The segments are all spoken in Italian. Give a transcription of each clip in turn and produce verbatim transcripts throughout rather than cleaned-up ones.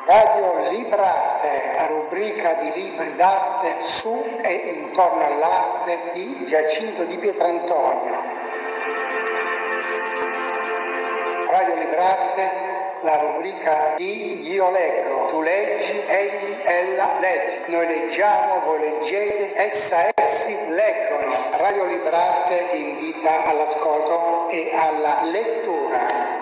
Radio Librarte, la rubrica di libri d'arte su e intorno all'arte di Giacinto di Pietrantonio. Radio Librarte, la rubrica di Io leggo, tu leggi, egli, ella legge. Noi leggiamo, voi leggete, essa, essi leggono. Radio Librarte invita all'ascolto e alla lettura.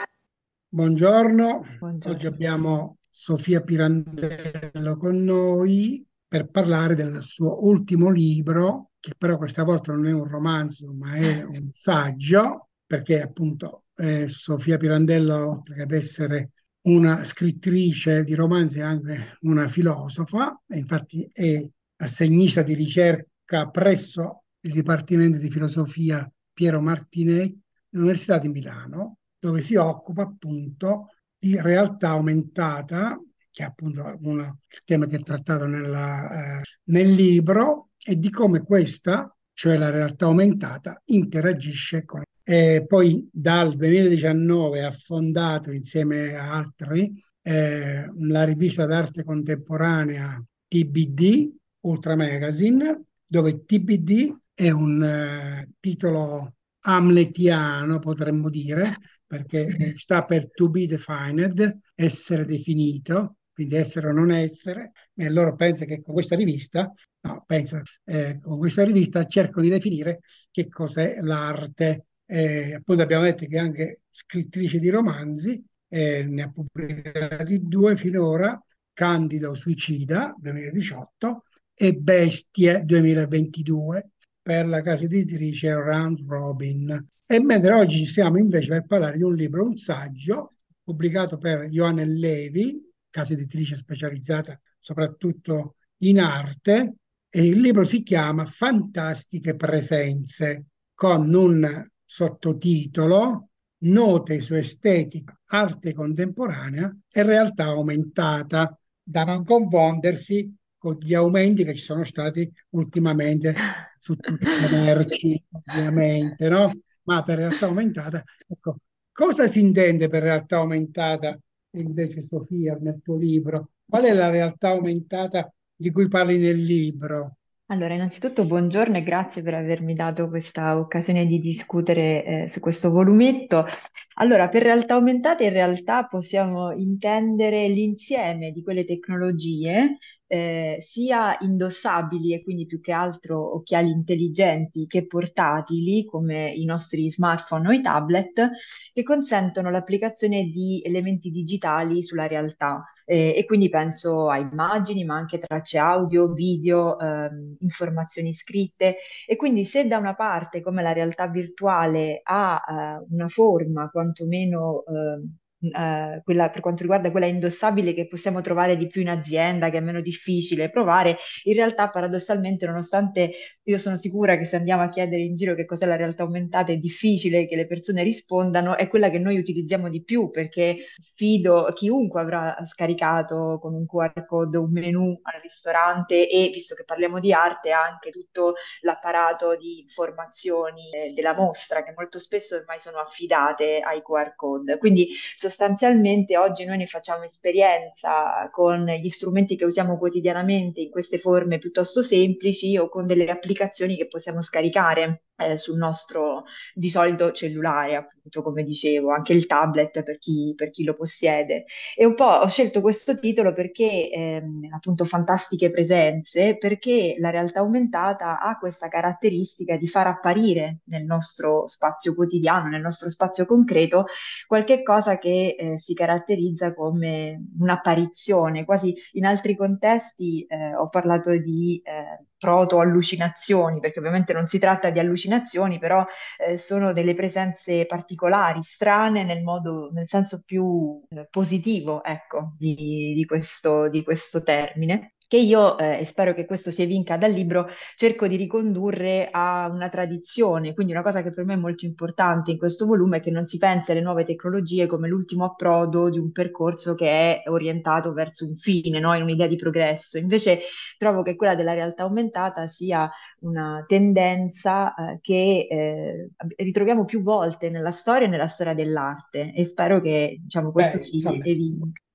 Buongiorno, Buongiorno. oggi abbiamo Sofia Pirandello con noi per parlare del suo ultimo libro, che però questa volta non è un romanzo, ma è un saggio, perché appunto eh, Sofia Pirandello, oltre ad essere una scrittrice di romanzi, è anche una filosofa, e infatti è assegnista di ricerca presso il Dipartimento di Filosofia Piero Martinetti, all'Università di Milano, dove si occupa appunto di realtà aumentata, che è appunto uno, il tema che è trattato nella, eh, nel libro, e di come questa, cioè la realtà aumentata, interagisce con. E poi dal duemiladiciannove ha fondato insieme a altri eh, la rivista d'arte contemporanea T B D, Ultra Magazine, dove T B D è un eh, titolo hamletiano, potremmo dire, perché sta per to be defined, essere definito, quindi essere o non essere, e loro pensano che con questa rivista, no, pensa, eh, con questa rivista cerco di definire che cos'è l'arte. Eh, appunto abbiamo detto che è anche scrittrice di romanzi, eh, ne ha pubblicati due finora, Candido Suicida duemiladiciotto e Bestie duemilaventidue per la casa editrice Round Robin. E mentre oggi ci siamo invece per parlare di un libro, un saggio pubblicato per Ioanel Levi, casa editrice specializzata soprattutto in arte, e il libro si chiama Fantastiche presenze, con un sottotitolo Note su estetica, arte contemporanea e realtà aumentata, da non confondersi con gli aumenti che ci sono stati ultimamente su tutte le merci, ovviamente, no? Ma per realtà aumentata, ecco, cosa si intende per realtà aumentata invece, Sofia, nel tuo libro? Qual è la realtà aumentata di cui parli nel libro? Allora, innanzitutto buongiorno e grazie per avermi dato questa occasione di discutere eh, su questo volumetto. Allora, per realtà aumentate in realtà possiamo intendere l'insieme di quelle tecnologie, eh, sia indossabili e quindi più che altro occhiali intelligenti che portatili, come i nostri smartphone o i tablet, che consentono l'applicazione di elementi digitali sulla realtà. Eh, e quindi penso a immagini, ma anche tracce audio, video, ehm, informazioni scritte. E quindi se da una parte, come la realtà virtuale, ha eh, una forma quantomeno ehm, eh, quella, per quanto riguarda quella indossabile che possiamo trovare di più in azienda, che è meno difficile provare, in realtà paradossalmente, nonostante io sono sicura che se andiamo a chiedere in giro che cos'è la realtà aumentata è difficile che le persone rispondano, è quella che noi utilizziamo di più, perché sfido chiunque avrà scaricato con un Q R code un menu al ristorante e, visto che parliamo di arte, anche tutto l'apparato di informazioni eh, della mostra, che molto spesso ormai sono affidate ai Q R code. Quindi sostanzialmente oggi noi ne facciamo esperienza con gli strumenti che usiamo quotidianamente in queste forme piuttosto semplici o con delle applicazioni che possiamo scaricare eh, sul nostro di solito cellulare, appunto, come dicevo, anche il tablet per chi, per chi lo possiede. E un po' ho scelto questo titolo perché, ehm, appunto, fantastiche presenze, perché la realtà aumentata ha questa caratteristica di far apparire nel nostro spazio quotidiano, nel nostro spazio concreto, qualche cosa che eh, si caratterizza come un'apparizione. Quasi in altri contesti eh, ho parlato di eh, proto-allucinazioni, perché ovviamente non si tratta di allucinazioni, però eh, sono delle presenze particolari, strane nel modo, nel senso più eh, positivo, ecco, di, di questo, di questo termine. Che io, eh, e spero che questo si evinca dal libro, cerco di ricondurre a una tradizione. Quindi una cosa che per me è molto importante in questo volume è che non si pensi alle nuove tecnologie come l'ultimo approdo di un percorso che è orientato verso un fine, no? In un'idea di progresso. Invece trovo che quella della realtà aumentata sia una tendenza eh, che eh, ritroviamo più volte nella storia e nella storia dell'arte, e spero che, diciamo, questo Beh, si insomma, evinca.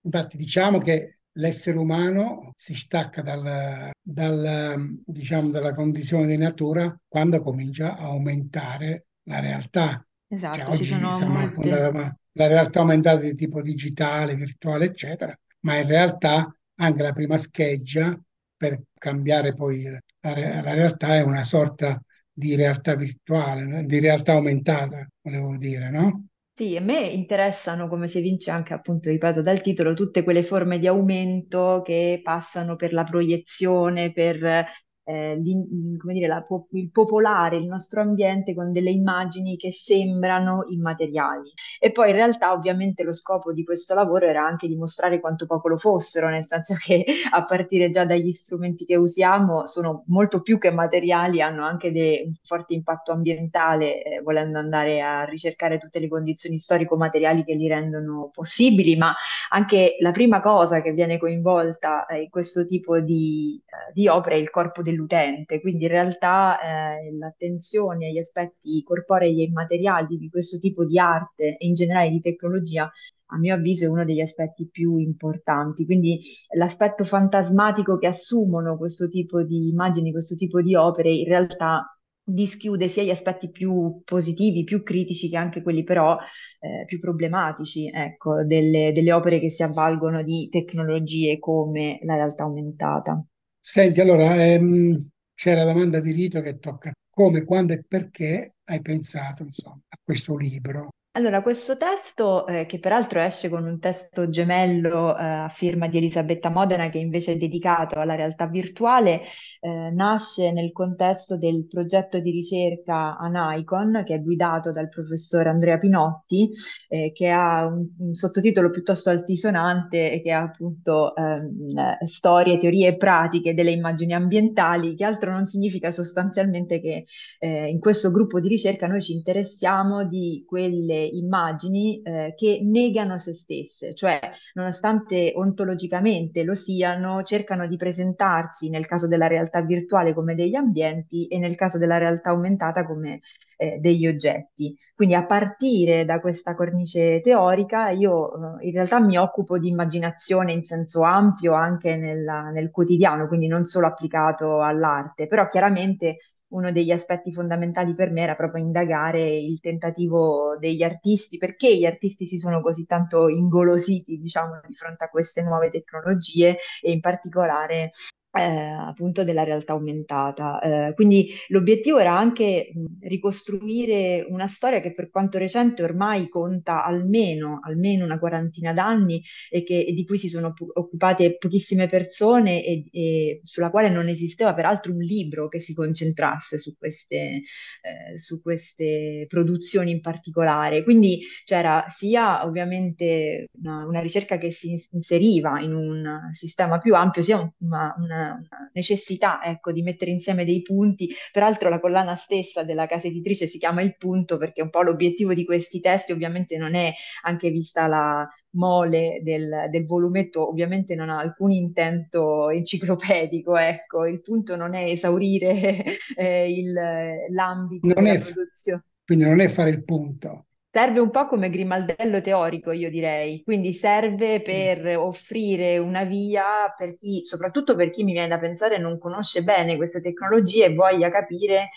Infatti diciamo che l'essere umano si stacca dal, dal, diciamo, dalla condizione di natura quando comincia a aumentare la realtà. Cioè, Esatto, ci oggi sono siamo appunto molte. alla la realtà aumentata di tipo digitale, virtuale, eccetera, ma in realtà anche la prima scheggia per cambiare poi la, re- la realtà è una sorta di realtà virtuale, di realtà aumentata, volevo dire, no? Sì, a me interessano, come si evince anche appunto, ripeto, dal titolo, tutte quelle forme di aumento che passano per la proiezione, per eh, l'in- come dire, la po- il popolare il nostro ambiente con delle immagini che sembrano immateriali. E poi in realtà ovviamente lo scopo di questo lavoro era anche dimostrare quanto poco lo fossero, nel senso che a partire già dagli strumenti che usiamo sono molto più che materiali, hanno anche de- un forte impatto ambientale, eh, volendo andare a ricercare tutte le condizioni storico-materiali che li rendono possibili, ma anche la prima cosa che viene coinvolta eh, in questo tipo di, eh, di opere è il corpo dell'utente, quindi in realtà eh, l'attenzione agli aspetti corporei e immateriali di questo tipo di arte e in generale di tecnologia a mio avviso è uno degli aspetti più importanti. Quindi l'aspetto fantasmatico che assumono questo tipo di immagini, questo tipo di opere, in realtà dischiude sia gli aspetti più positivi, più critici, che anche quelli però eh, più problematici, ecco, delle, delle opere che si avvalgono di tecnologie come la realtà aumentata. Senti, allora, ehm, c'è la domanda di rito che tocca come, quando e perché hai pensato, insomma, a questo libro. Allora, questo testo, eh, che peraltro esce con un testo gemello, eh, a firma di Elisabetta Modena, che invece è dedicato alla realtà virtuale, eh, nasce nel contesto del progetto di ricerca Anaicon, che è guidato dal professor Andrea Pinotti, eh, che ha un, un sottotitolo piuttosto altisonante e che ha appunto ehm, eh, storie, teorie e pratiche delle immagini ambientali, che altro non significa sostanzialmente che eh, in questo gruppo di ricerca noi ci interessiamo di quelle immagini eh, che negano se stesse, cioè nonostante ontologicamente lo siano, cercano di presentarsi nel caso della realtà virtuale come degli ambienti e nel caso della realtà aumentata come eh, degli oggetti. Quindi a partire da questa cornice teorica, io eh, in realtà mi occupo di immaginazione in senso ampio anche nella- nel quotidiano, quindi non solo applicato all'arte, però chiaramente uno degli aspetti fondamentali per me era proprio indagare il tentativo degli artisti, perché gli artisti si sono così tanto ingolositi, diciamo, di fronte a queste nuove tecnologie e in particolare eh, appunto della realtà aumentata. Eh, quindi l'obiettivo era anche mh, ricostruire una storia che per quanto recente ormai conta almeno, almeno una quarantina d'anni e, che, e di cui si sono po- occupate pochissime persone e, e sulla quale non esisteva peraltro un libro che si concentrasse su queste, eh, su queste produzioni in particolare. Quindi c'era sia ovviamente una, una ricerca che si inseriva in un sistema più ampio, sia un- una, una- una necessità, ecco, di mettere insieme dei punti. Peraltro la collana stessa della casa editrice si chiama Il Punto perché un po' l'obiettivo di questi testi ovviamente non è, anche vista la mole del, del volumetto, ovviamente non ha alcun intento enciclopedico, ecco, il punto non è esaurire eh, il- l'ambito Non della è, produzione. quindi non è fare il punto. Serve un po' come grimaldello teorico, io direi, quindi serve Sì. per offrire una via per chi, soprattutto per chi mi viene da pensare non conosce bene queste tecnologie e voglia capire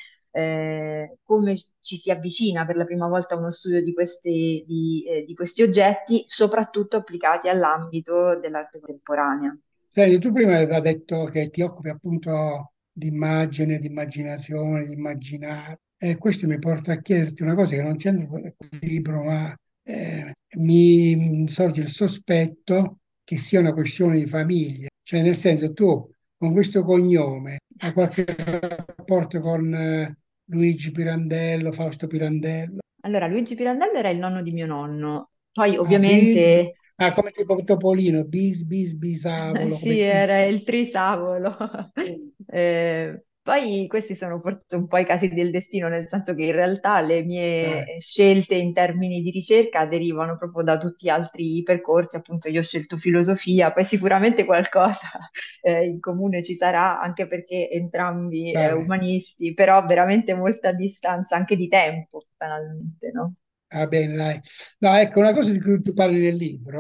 eh, come ci si avvicina per la prima volta a uno studio di questi, di, eh, di questi oggetti, soprattutto applicati all'ambito dell'arte contemporanea. Senti, tu prima aveva detto che ti occupi appunto di immagine, di immaginazione, di immaginare. E questo mi porta a chiederti una cosa che non c'entra con il libro, ma eh, mi sorge il sospetto che sia una questione di famiglia. Cioè, nel senso, tu con questo cognome hai qualche rapporto con eh, Luigi Pirandello, Fausto Pirandello? Allora, Luigi Pirandello era il nonno di mio nonno, poi Ah, bis, bi- ovviamente. ah, come tipo Topolino, bis, bis, bisavolo, Sì, come ti... era il trisavolo. Eh, poi questi sono forse un po' i casi del destino, nel senso che in realtà le mie eh, scelte in termini di ricerca derivano proprio da tutti gli altri percorsi. Appunto, io ho scelto filosofia, poi sicuramente qualcosa eh, in comune ci sarà, anche perché entrambi eh, vabbè. umanisti, però veramente molta distanza anche di tempo, banalmente, no? Va bene, dai. No, ecco, una cosa di cui tu parli nel libro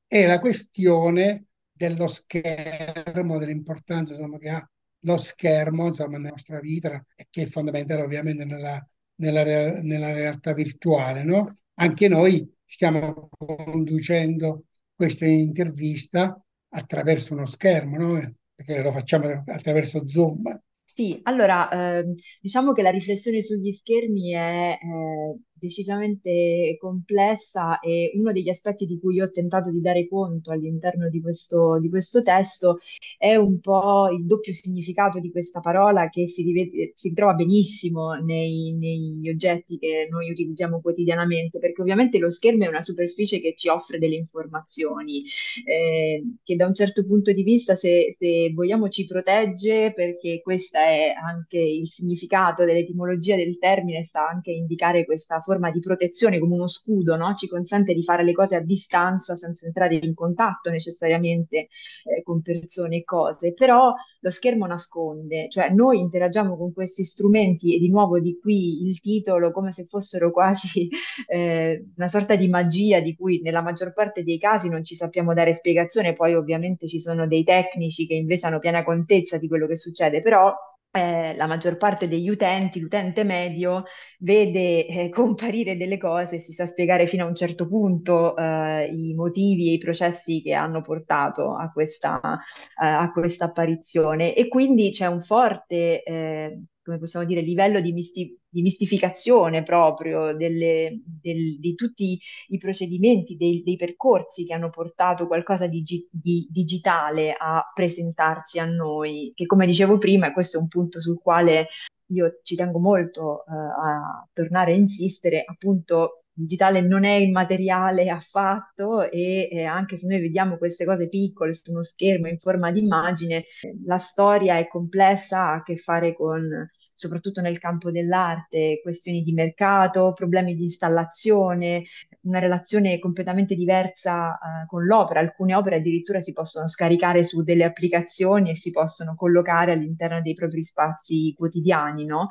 è la questione dello schermo, dell'importanza insomma, che ha lo schermo insomma, nella nostra vita e che è fondamentale ovviamente nella, nella rea- nella realtà virtuale, no? Anche noi stiamo conducendo questa intervista attraverso uno schermo, no? Perché lo facciamo attraverso Zoom. Sì, allora, ehm, diciamo che la riflessione sugli schermi è eh, decisamente complessa e uno degli aspetti di cui io ho tentato di dare conto all'interno di questo, di questo testo è un po' il doppio significato di questa parola che si, rive- si ritrova benissimo nei- negli oggetti che noi utilizziamo quotidianamente, perché ovviamente lo schermo è una superficie che ci offre delle informazioni eh, che da un certo punto di vista, se, se vogliamo, ci protegge, perché questo è anche il significato dell'etimologia del termine, sta anche a indicare questa forma di protezione come uno scudo, no? Ci consente di fare le cose a distanza senza entrare in contatto necessariamente eh, con persone e cose, però lo schermo nasconde, cioè noi interagiamo con questi strumenti e di nuovo di qui il titolo come se fossero quasi eh, una sorta di magia di cui nella maggior parte dei casi non ci sappiamo dare spiegazione, poi ovviamente ci sono dei tecnici che invece hanno piena contezza di quello che succede, però eh, la maggior parte degli utenti, l'utente medio, vede eh, comparire delle cose e si sa spiegare fino a un certo punto eh, i motivi e i processi che hanno portato a questa, eh, a questa apparizione. E quindi c'è un forte, eh, come possiamo dire, livello di, misti- di mistificazione proprio delle- del- di tutti i procedimenti, dei, dei percorsi che hanno portato qualcosa di, gi- di digitale a presentarsi a noi, che come dicevo prima, e questo è un punto sul quale io ci tengo molto eh, a tornare a insistere, appunto, il digitale non è immateriale affatto e eh, anche se noi vediamo queste cose piccole su uno schermo in forma di immagine, eh, la storia è complessa, ha a che fare con, soprattutto nel campo dell'arte, questioni di mercato, problemi di installazione, una relazione completamente diversa eh, con l'opera. Alcune opere addirittura si possono scaricare su delle applicazioni e si possono collocare all'interno dei propri spazi quotidiani, no?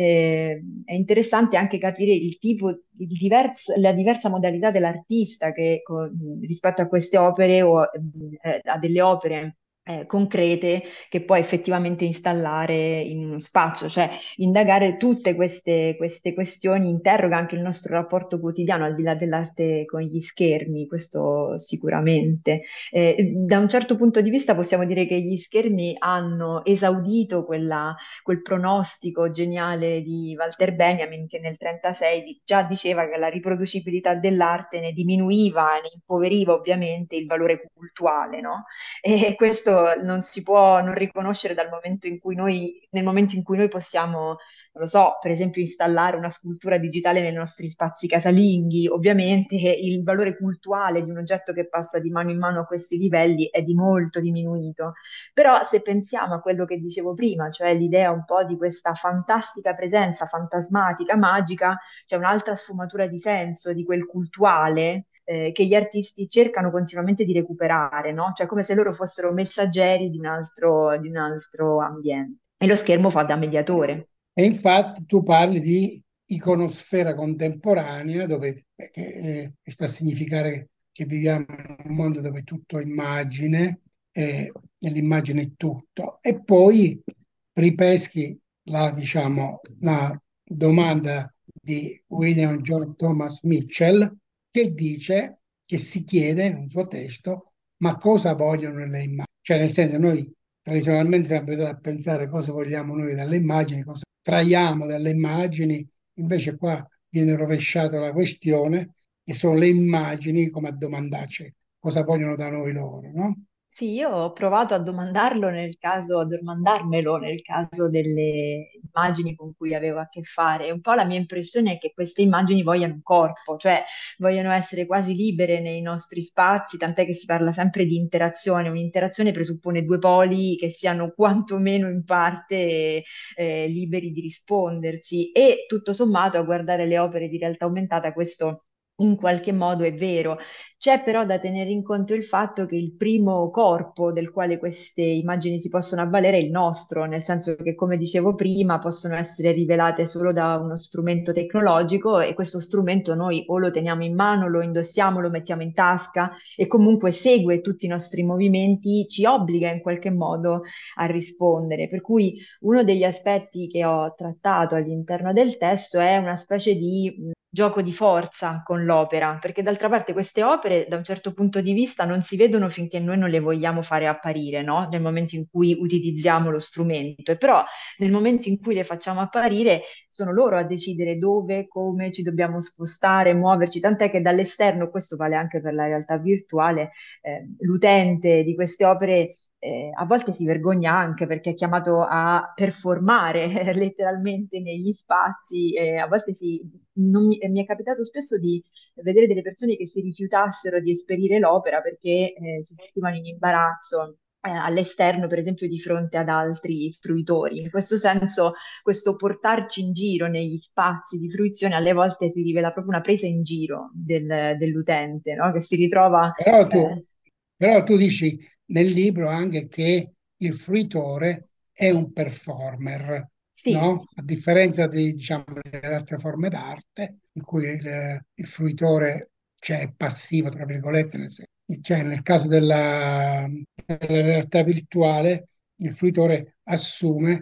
Eh, è interessante anche capire il tipo, il diverso- la diversa modalità dell'artista che co- rispetto a queste opere o eh, a delle opere eh, concrete che può effettivamente installare in uno spazio, cioè indagare tutte queste, queste questioni interroga anche il nostro rapporto quotidiano al di là dell'arte con gli schermi, questo sicuramente. Eh, da un certo punto di vista possiamo dire che gli schermi hanno esaudito quella quel pronostico geniale di Walter Benjamin che nel trentasei di- già diceva che la riproducibilità dell'arte ne diminuiva, ne impoveriva ovviamente il valore cultuale, no? E questo non si può non riconoscere dal momento in cui noi, nel momento in cui noi possiamo, non lo so, per esempio installare una scultura digitale nei nostri spazi casalinghi, ovviamente il valore cultuale di un oggetto che passa di mano in mano a questi livelli è di molto diminuito. Però se pensiamo a quello che dicevo prima, cioè l'idea un po' di questa fantastica presenza fantasmatica, magica, c'è un'altra sfumatura di senso, di quel cultuale eh, che gli artisti cercano continuamente di recuperare, no? Cioè come se loro fossero messaggeri di un altro, di un altro ambiente. E lo schermo fa da mediatore. E infatti tu parli di iconosfera contemporanea, dove, che, eh, che sta a significare che viviamo in un mondo dove tutto è immagine, eh, e l'immagine è tutto. E poi ripeschi la, diciamo, la domanda di William John Thomas Mitchell, che dice, che si chiede in un suo testo, ma cosa vogliono le immagini? Cioè, nel senso, noi tradizionalmente siamo abituati a pensare cosa vogliamo noi dalle immagini, cosa traiamo dalle immagini, invece qua viene rovesciata la questione e sono le immagini come a domandarci cosa vogliono da noi loro, no? Sì, io ho provato a domandarlo nel caso, a domandarmelo nel caso delle immagini con cui avevo a che fare. Un po' la mia impressione è che queste immagini vogliano un corpo, cioè vogliono essere quasi libere nei nostri spazi, tant'è che si parla sempre di interazione. Un'interazione presuppone due poli che siano quantomeno in parte eh, liberi di rispondersi e tutto sommato a guardare le opere di realtà aumentata questo in qualche modo è vero. C'è però da tenere in conto il fatto che il primo corpo del quale queste immagini si possono avvalere è il nostro, nel senso che, come dicevo prima, possono essere rivelate solo da uno strumento tecnologico e questo strumento noi o lo teniamo in mano, lo indossiamo, lo mettiamo in tasca e comunque segue tutti i nostri movimenti, ci obbliga in qualche modo a rispondere. Per cui uno degli aspetti che ho trattato all'interno del testo è una specie di mh, gioco di forza con l'opera, perché d'altra parte queste opere, da un certo punto di vista, non si vedono finché noi non le vogliamo fare apparire, no? Nel momento in cui utilizziamo lo strumento. E però nel momento in cui le facciamo apparire, sono loro a decidere dove, come ci dobbiamo spostare, muoverci, tant'è che dall'esterno, questo vale anche per la realtà virtuale, eh, l'utente di queste opere eh, a volte si vergogna anche perché è chiamato a performare letteralmente negli spazi, e a volte si, non mi, mi è capitato spesso di vedere delle persone che si rifiutassero di esperire l'opera perché eh, si sentivano in imbarazzo. eh, all'esterno, per esempio, di fronte ad altri fruitori. In questo senso, questo portarci in giro negli spazi di fruizione alle volte si rivela proprio una presa in giro del- dell'utente, no? Che si ritrova Però tu, eh, però tu dici nel libro anche che il fruitore è un performer, sì. no? A differenza di, diciamo, delle altre forme d'arte, in cui il, il fruitore c'è è passivo, tra virgolette, nel senso- cioè nel caso della, della realtà virtuale, il fruitore assume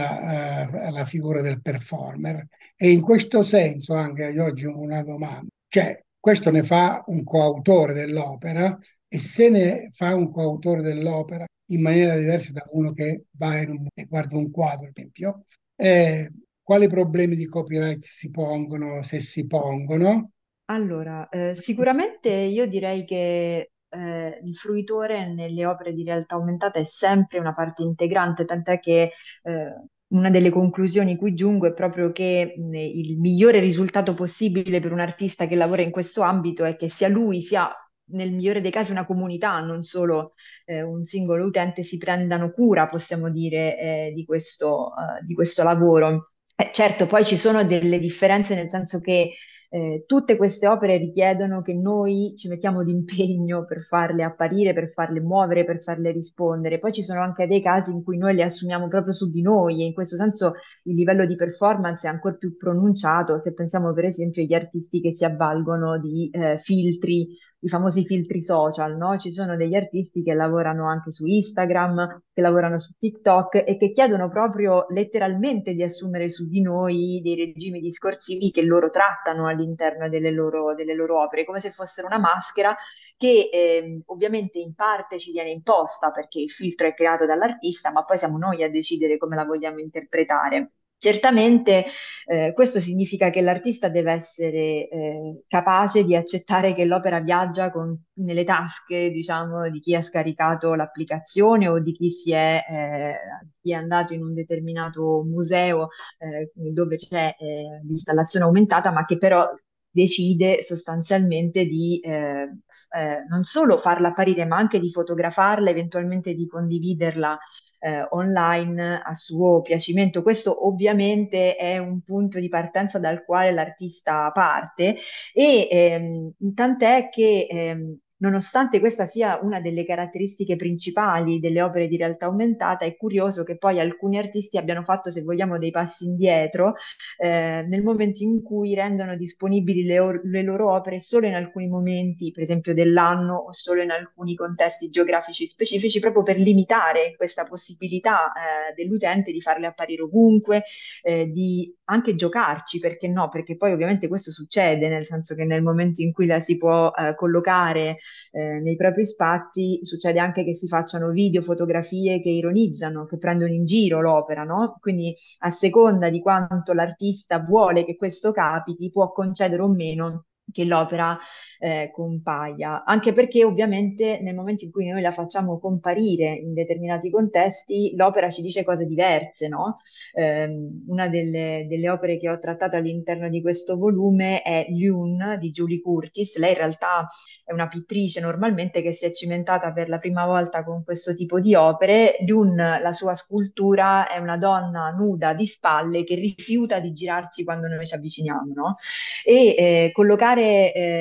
la, eh, la figura del performer. E in questo senso anche io oggi ho una domanda. Cioè, questo ne fa un coautore dell'opera e se ne fa un coautore dell'opera in maniera diversa da uno che va in un, e guarda un quadro, per esempio, eh, quali problemi di copyright si pongono, se si pongono? Allora, eh, sicuramente io direi che eh, il fruitore nelle opere di realtà aumentata è sempre una parte integrante, tant'è che eh, una delle conclusioni cui giungo è proprio che mh, il migliore risultato possibile per un artista che lavora in questo ambito è che sia lui sia nel migliore dei casi una comunità, non solo eh, un singolo utente, si prendano cura, possiamo dire, eh, di questo, eh, di questo lavoro. Eh, certo, poi ci sono delle differenze nel senso che eh, tutte queste opere richiedono che noi ci mettiamo d'impegno per farle apparire, per farle muovere, per farle rispondere. Poi ci sono anche dei casi in cui noi le assumiamo proprio su di noi e in questo senso il livello di performance è ancora più pronunciato se pensiamo per esempio agli artisti che si avvalgono di eh, filtri, i famosi filtri social, no? Ci sono degli artisti che lavorano anche su Instagram, che lavorano su TikTok e che chiedono proprio letteralmente di assumere su di noi dei regimi discorsivi che loro trattano all'interno delle loro, delle loro opere, come se fossero una maschera che ehm, ovviamente in parte ci viene imposta perché il filtro è creato dall'artista, ma poi siamo noi a decidere come la vogliamo interpretare. Certamente eh, questo significa che l'artista deve essere eh, capace di accettare che l'opera viaggia con- nelle tasche, diciamo, di chi ha scaricato l'applicazione o di chi si è, eh, chi è andato in un determinato museo eh, dove c'è eh, l'installazione aumentata, ma che però decide sostanzialmente di eh, eh, non solo farla apparire, ma anche di fotografarla, eventualmente di condividerla eh, online a suo piacimento. Questo ovviamente è un punto di partenza dal quale l'artista parte e ehm, tant'è che ehm, nonostante questa sia una delle caratteristiche principali delle opere di realtà aumentata, è curioso che poi alcuni artisti abbiano fatto, se vogliamo, dei passi indietro eh, nel momento in cui rendono disponibili le, or- le loro opere solo in alcuni momenti, per esempio dell'anno, o solo in alcuni contesti geografici specifici, proprio per limitare questa possibilità eh, dell'utente di farle apparire ovunque, eh, di anche giocarci, perché no? Perché poi ovviamente questo succede, nel senso che nel momento in cui la si può eh, collocare eh, nei propri spazi, succede anche che si facciano video, fotografie che ironizzano, che prendono in giro l'opera, no? Quindi a seconda di quanto l'artista vuole che questo capiti, può concedere o meno che l'opera eh, compaia, anche perché ovviamente nel momento in cui noi la facciamo comparire in determinati contesti, l'opera ci dice cose diverse, no? Ehm, una delle, delle opere che ho trattato all'interno di questo volume è Lune di Julie Curtis. Lei in realtà è una pittrice normalmente che si è cimentata per la prima volta con questo tipo di opere. Lune, la sua scultura, è una donna nuda di spalle che rifiuta di girarsi quando noi ci avviciniamo, no? E eh, collocare eh, Lune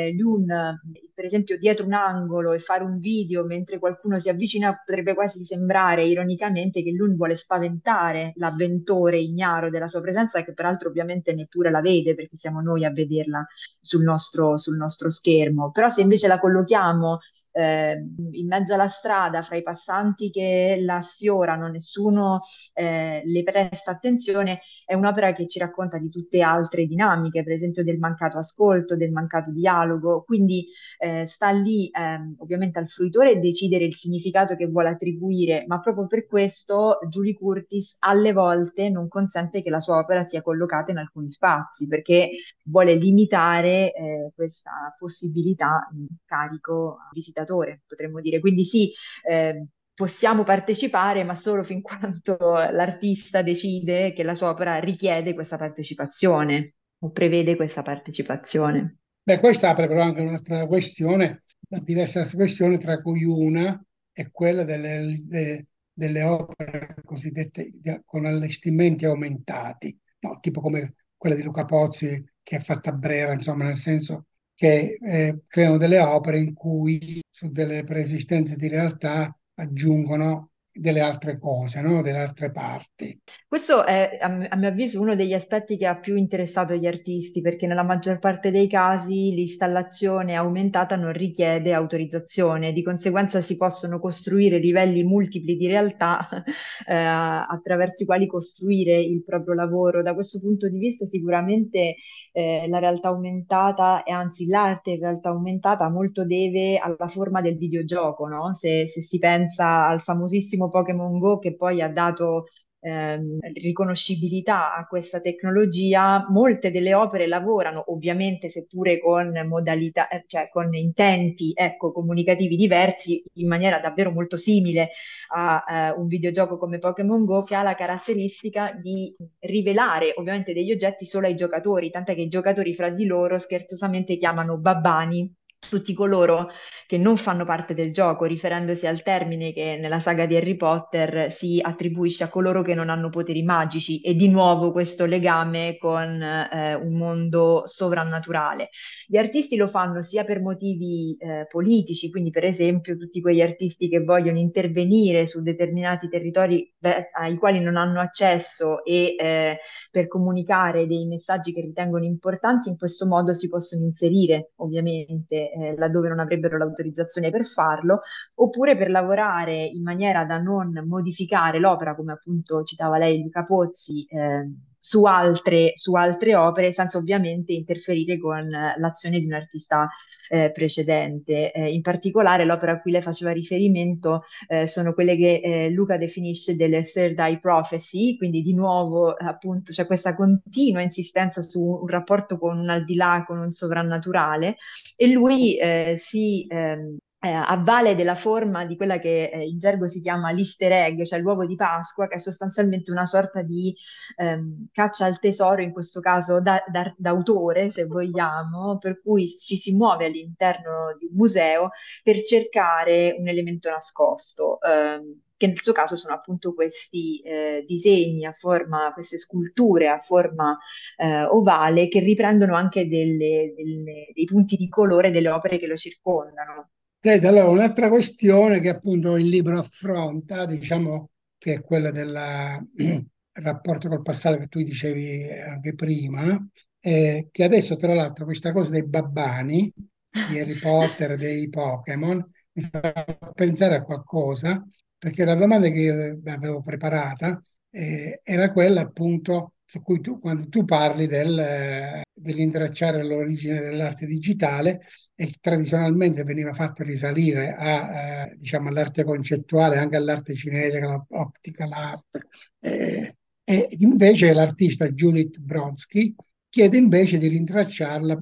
un, eh, per esempio, dietro un angolo e fare un video mentre qualcuno si avvicina, potrebbe quasi sembrare ironicamente che lui vuole spaventare l'avventore ignaro della sua presenza, che peraltro ovviamente neppure la vede perché siamo noi a vederla sul nostro, sul nostro schermo. Però se invece la collochiamo eh, in mezzo alla strada, fra i passanti che la sfiorano, nessuno eh, le presta attenzione, è un'opera che ci racconta di tutte altre dinamiche, per esempio del mancato ascolto, del mancato dialogo, quindi eh, sta lì ehm, ovviamente al fruitore decidere il significato che vuole attribuire, ma proprio per questo Julie Curtis alle volte non consente che la sua opera sia collocata in alcuni spazi, perché vuole limitare eh, questa possibilità in carico al visitatore, potremmo dire. Quindi sì, eh, possiamo partecipare, ma solo fin quanto l'artista decide che la sua opera richiede questa partecipazione o prevede questa partecipazione. Beh, questa apre però anche un'altra questione, diverse altre questioni, tra cui una è quella delle, de- delle opere cosiddette di- con allestimenti aumentati, no? Tipo come quella di Luca Pozzi che ha fatto a Brera, insomma, nel senso che eh, creano delle opere in cui su delle preesistenze di realtà aggiungono delle altre cose, no? Delle altre parti. Questo è, a, m- a mio avviso, uno degli aspetti che ha più interessato gli artisti, perché nella maggior parte dei casi l'installazione aumentata non richiede autorizzazione, di conseguenza si possono costruire livelli multipli di realtà eh, attraverso i quali costruire il proprio lavoro. Da questo punto di vista, sicuramente eh, la realtà aumentata, e anzi l'arte in realtà aumentata, molto deve alla forma del videogioco, no? Se, se si pensa al famosissimo Pokémon Go che poi ha dato ehm, riconoscibilità a questa tecnologia, molte delle opere lavorano ovviamente, seppure con modalità, eh, cioè con intenti, ecco, comunicativi diversi, in maniera davvero molto simile a eh, un videogioco come Pokémon Go, che ha la caratteristica di rivelare ovviamente degli oggetti solo ai giocatori, tant'è che i giocatori fra di loro scherzosamente chiamano babbani tutti coloro che non fanno parte del gioco, riferendosi al termine che nella saga di Harry Potter si attribuisce a coloro che non hanno poteri magici, e di nuovo questo legame con eh, un mondo sovrannaturale. Gli artisti lo fanno sia per motivi eh, politici, quindi per esempio tutti quegli artisti che vogliono intervenire su determinati territori beh, ai quali non hanno accesso e eh, per comunicare dei messaggi che ritengono importanti, in questo modo si possono inserire ovviamente eh, laddove non avrebbero l'autorizzazione per farlo, oppure per lavorare in maniera da non modificare l'opera, come appunto citava lei Luca Pozzi, eh, su altre, su altre opere, senza ovviamente interferire con eh, l'azione di un artista eh, precedente. Eh, in particolare l'opera a cui lei faceva riferimento eh, sono quelle che eh, Luca definisce delle third eye prophecy, quindi di nuovo eh, appunto c'è questa continua insistenza su un rapporto con un al di là, con un sovrannaturale, e lui eh, si ehm, eh, avvale della forma di quella che eh, in gergo si chiama l'easter egg, cioè l'uovo di Pasqua, che è sostanzialmente una sorta di ehm, caccia al tesoro, in questo caso da- da- d'autore, se vogliamo, per cui ci si muove all'interno di un museo per cercare un elemento nascosto. Ehm, che nel suo caso sono appunto questi eh, disegni a forma, queste sculture a forma eh, ovale, che riprendono anche delle- delle- dei punti di colore delle opere che lo circondano. Senti, allora, un'altra questione che appunto il libro affronta, diciamo, che è quella del rapporto col passato che tu dicevi anche prima, eh, che adesso tra l'altro questa cosa dei babbani, di Harry Potter, dei Pokémon, mi fa pensare a qualcosa, perché la domanda che io eh, avevo preparata eh, era quella appunto su cui tu, quando tu parli del, eh, dell'intracciare l'origine dell'arte digitale, e tradizionalmente veniva fatto risalire a, eh, diciamo, all'arte concettuale, anche all'arte cinese, l'ottica, l'arte. Eh, e invece l'artista Judith Brodsky chiede invece di rintracciarla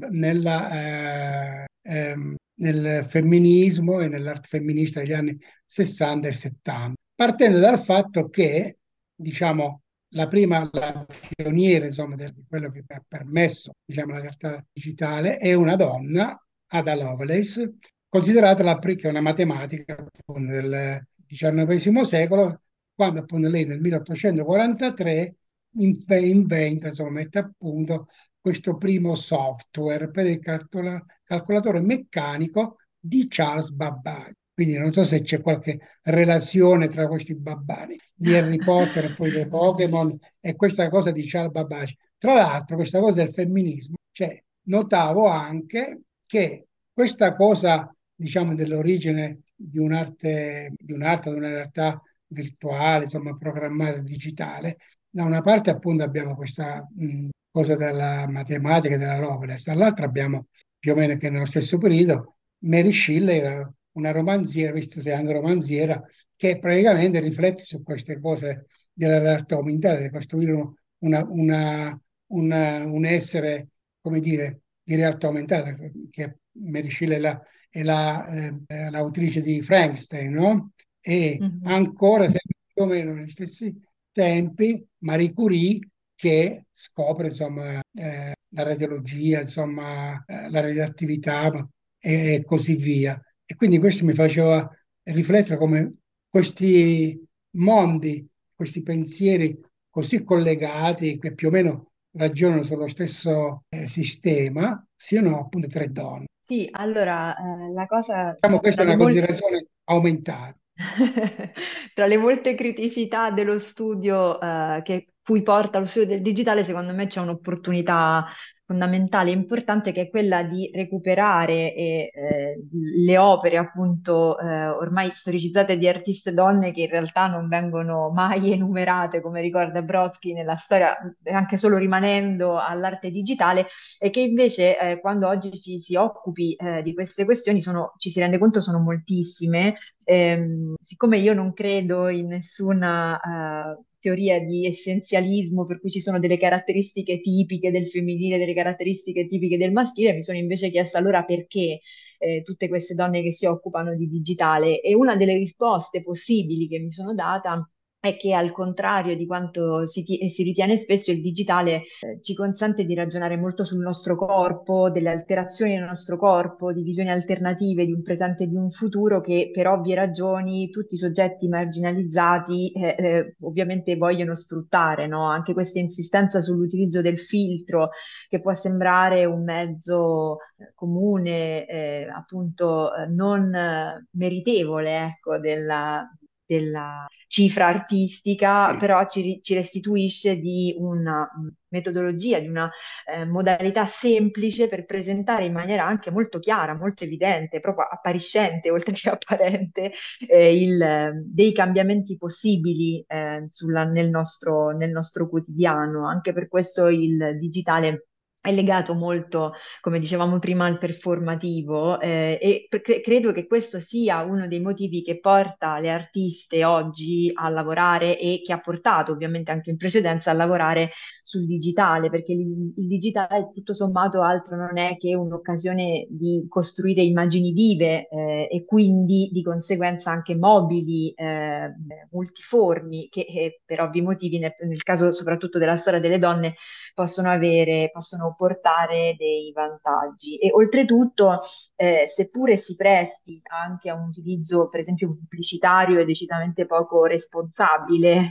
nella, eh, ehm, nel femminismo e nell'arte femminista degli anni sessanta e settanta, partendo dal fatto che, diciamo, la prima, la pioniera, insomma, di quello che ha permesso, diciamo, la realtà digitale è una donna, Ada Lovelace, considerata la, pri- che è una matematica appunto, del diciannovesimo secolo, quando appunto lei nel milleottocentoquarantatré inve- inventa, insomma, mette a punto questo primo software per il cartola- calcolatore meccanico di Charles Babbage. Quindi non so se c'è qualche relazione tra questi babbani di Harry Potter e poi dei Pokémon e questa cosa di Charles Babbage. Tra l'altro, questa cosa del femminismo, cioè, notavo anche che questa cosa, diciamo, dell'origine di un'arte, di un'arte, di una realtà virtuale, insomma, programmata digitale, da una parte appunto abbiamo questa mh, cosa della matematica e della Lovelace, dall'altra abbiamo più o meno che nello stesso periodo Mary Shelley, la- una romanziera, visto che sei anche romanziera, che praticamente riflette su queste cose della realtà aumentata, di costruire uno- una- una- una- un essere, come dire, di realtà aumentata, che Mary Shelley è la- è la, eh, è l'autrice di Frankenstein, no? E Mhm. ancora, sempre più o meno negli stessi tempi, Marie Curie che scopre insomma, eh, la radiologia, insomma, eh, la radioattività e, e così via. E quindi questo mi faceva riflettere come questi mondi, questi pensieri così collegati, che più o meno ragionano sullo stesso eh, sistema, siano appunto tre donne. Sì, allora, eh, la cosa Diciamo, questa tra è le una molte considerazione aumentata. Tra le molte criticità dello studio, eh, che cui porta lo studio del digitale, secondo me c'è un'opportunità fondamentale e importante che è quella di recuperare e, eh, le opere appunto eh, ormai storicizzate di artiste donne che in realtà non vengono mai enumerate, come ricorda Brodsky nella storia, anche solo rimanendo all'arte digitale, e che invece eh, quando oggi ci si occupi eh, di queste questioni sono, ci si rende conto sono moltissime. Ehm, siccome io non credo in nessuna eh, teoria di essenzialismo per cui ci sono delle caratteristiche tipiche del femminile, delle caratteristiche tipiche del maschile, mi sono invece chiesta allora perché eh, tutte queste donne che si occupano di digitale. E una delle risposte possibili che mi sono data è che al contrario di quanto si, ti- si ritiene spesso, il digitale eh, ci consente di ragionare molto sul nostro corpo, delle alterazioni nel nostro corpo, di visioni alternative di un presente e di un futuro che per ovvie ragioni tutti i soggetti marginalizzati eh, eh, ovviamente vogliono sfruttare, no? Anche questa insistenza sull'utilizzo del filtro che può sembrare un mezzo eh, comune, eh, appunto eh, non eh, meritevole, ecco, della della cifra artistica, però ci, ri- ci restituisce di una mm, metodologia, di una eh, modalità semplice per presentare in maniera anche molto chiara, molto evidente, proprio appariscente, oltre che apparente, eh, il, eh, dei cambiamenti possibili eh, sulla- nel nostro, nel nostro quotidiano. Anche per questo il digitale è legato molto, come dicevamo prima, al performativo, eh, e per- cre- credo che questo sia uno dei motivi che porta le artiste oggi a lavorare e che ha portato ovviamente anche in precedenza a lavorare sul digitale, perché il, il digitale tutto sommato altro non è che un'occasione di costruire immagini vive, eh, e quindi di conseguenza anche mobili, eh, multiformi, che eh, per ovvi motivi, nel, nel caso soprattutto della storia delle donne, possono avere, possono portare dei vantaggi. E oltretutto, eh, seppure si presti anche a un utilizzo, per esempio, pubblicitario e decisamente poco responsabile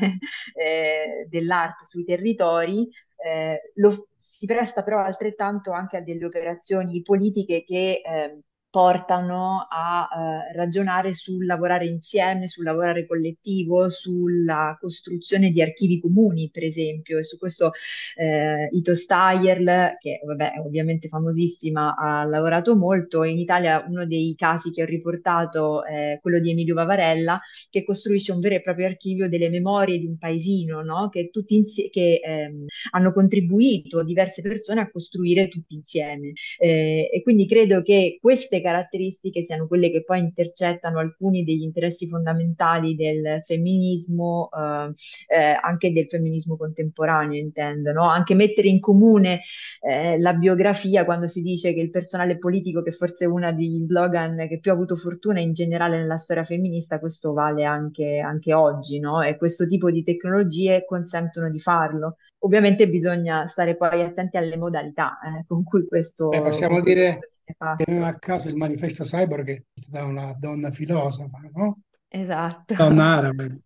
eh, dell'arte sui territori, eh, lo, si presta però altrettanto anche a delle operazioni politiche che eh, portano a eh, ragionare sul lavorare insieme, sul lavorare collettivo, sulla costruzione di archivi comuni, per esempio, e su questo eh, Ito Steierl, che vabbè, è ovviamente famosissima, ha lavorato molto. In Italia uno dei casi che ho riportato è quello di Emilio Vavarella, che costruisce un vero e proprio archivio delle memorie di un paesino, no? Che, tutti insie- che ehm, hanno contribuito diverse persone a costruire tutti insieme. Eh, e quindi credo che queste caratteristiche siano quelle che poi intercettano alcuni degli interessi fondamentali del femminismo, eh, eh, anche del femminismo contemporaneo, intendo, no? Anche mettere in comune eh, la biografia quando si dice che il personale politico, che forse è uno degli slogan che più ha avuto fortuna in generale nella storia femminista, questo vale anche, anche oggi, no? E questo tipo di tecnologie consentono di farlo. Ovviamente bisogna stare poi attenti alle modalità eh, con cui Beh, questo, con possiamo cui questo dire viene che non fatto. a caso il manifesto cyborg è scritto da una donna filosofa, no? Esatto. Donna arabe.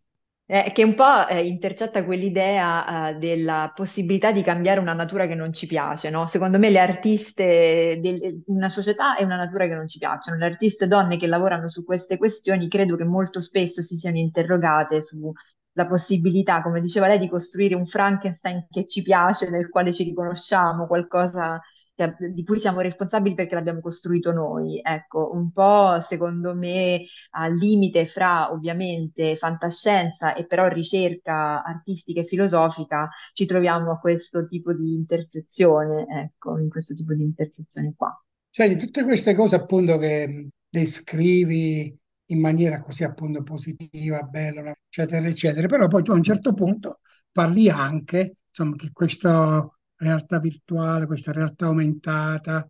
Eh, che un po' eh, intercetta quell'idea eh, della possibilità di cambiare una natura che non ci piace, no? Secondo me le artiste, del- una società e una natura che non ci piacciono, le artiste donne che lavorano su queste questioni credo che molto spesso si siano interrogate sulla possibilità, come diceva lei, di costruire un Frankenstein che ci piace, nel quale ci riconosciamo, qualcosa che- di cui siamo responsabili perché l'abbiamo costruito noi. Ecco, un po' secondo me al limite fra ovviamente fantascienza e però ricerca artistica e filosofica, ci troviamo a questo tipo di intersezione, ecco, in questo tipo di intersezione qua. Sai, di tutte queste cose appunto che mh, descrivi in maniera così appunto positiva, bella, no? Eccetera, eccetera, però poi tu a un certo punto parli anche, insomma, che questa realtà virtuale, questa realtà aumentata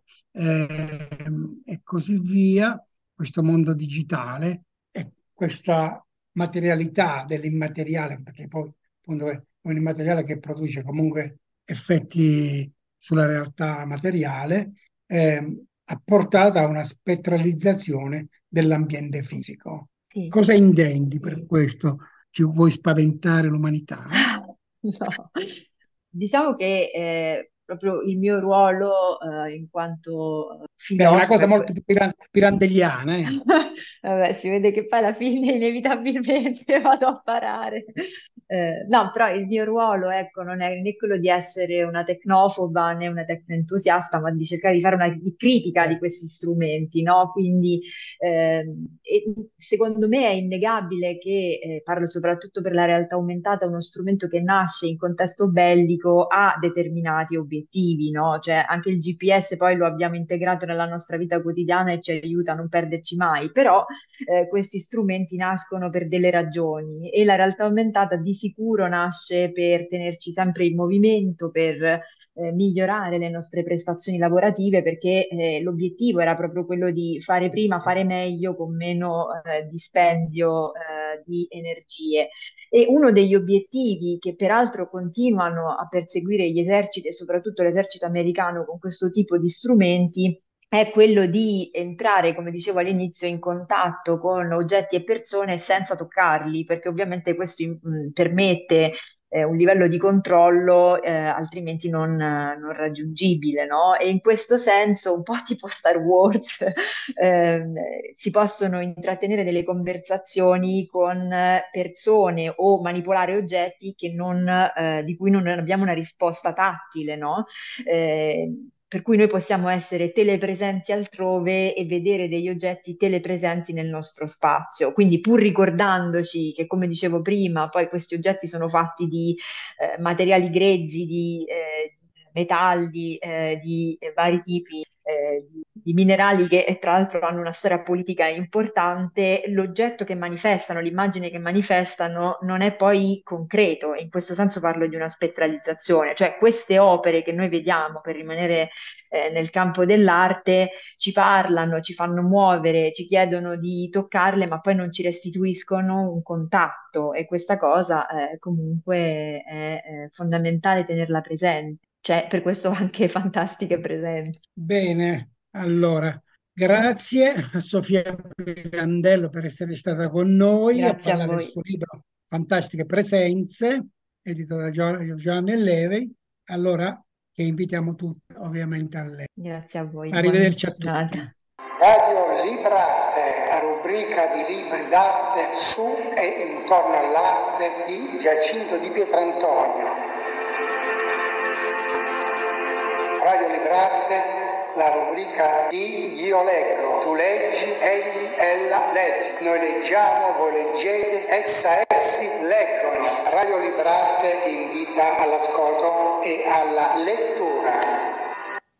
ehm, e così via, questo mondo digitale e questa materialità dell'immateriale, perché poi appunto è un immateriale che produce comunque effetti sulla realtà materiale, ehm, ha portato a una spettralizzazione dell'ambiente fisico. Sì. Cosa intendi per questo? Ci vuoi spaventare l'umanità? No. Diciamo che eh, proprio il mio ruolo eh, in quanto Beh, è una filosofo cosa è molto que- più piran- pirandelliana, eh? Vabbè, si vede che poi alla fine inevitabilmente vado a parare. Eh, no, però il mio ruolo, ecco, non è né quello di essere una tecnofoba né una tecnoentusiasta, ma di cercare di fare una di critica di Certo. questi strumenti, no? Quindi ehm, e secondo me è innegabile che, eh, parlo soprattutto per la realtà aumentata, uno strumento che nasce in contesto bellico ha determinati obiettivi, no? Cioè anche il G P S poi lo abbiamo integrato nella nostra vita quotidiana e ci aiuta a non perderci mai, però eh, questi strumenti nascono per delle ragioni e la realtà aumentata di sicuro nasce per tenerci sempre in movimento, per eh, migliorare le nostre prestazioni lavorative, perché eh, l'obiettivo era proprio quello di fare prima, fare meglio con meno eh, dispendio eh, di energie. E uno degli obiettivi che peraltro continuano a perseguire gli eserciti e soprattutto l'esercito americano con questo tipo di strumenti è quello di entrare, come dicevo all'inizio, in contatto con oggetti e persone senza toccarli, perché ovviamente questo mh, permette eh, un livello di controllo eh, altrimenti non, eh, non raggiungibile, no? E in questo senso, un po' tipo Star Wars, ehm, si possono intrattenere delle conversazioni con eh, persone o manipolare oggetti che non, eh, di cui non abbiamo una risposta tattile, no? Eh, per cui noi possiamo essere telepresenti altrove e vedere degli oggetti telepresenti nel nostro spazio. Quindi, pur ricordandoci che, come dicevo prima, poi questi oggetti sono fatti di eh, materiali grezzi, di eh, metalli, eh, di eh, vari tipi eh, di, di minerali che eh, tra l'altro hanno una storia politica importante, l'oggetto che manifestano, l'immagine che manifestano non è poi concreto. In questo senso parlo di una spettralizzazione, cioè queste opere che noi vediamo per rimanere eh, nel campo dell'arte ci parlano, ci fanno muovere, ci chiedono di toccarle, ma poi non ci restituiscono un contatto e questa cosa eh, comunque è, è fondamentale tenerla presente. Cioè, per questo anche fantastiche presenti. Bene, allora, grazie a Sofia Pirandello per essere stata con noi a Grazie a parlare del voi. suo libro Fantastiche Presenze, edito da Gio- Giovanni Levi. Allora, che invitiamo tutti ovviamente a leggere. Grazie a voi. Buona Arrivederci a tutti. giornata. Radio Librarte, la rubrica di libri d'arte su e intorno all'arte di Giacinto di Pietrantonio. Radio Librarte, la rubrica di Io leggo, tu leggi, egli, ella legge. Noi leggiamo, voi leggete, essa, essi leggono. Radio Librarte invita all'ascolto e alla lettura.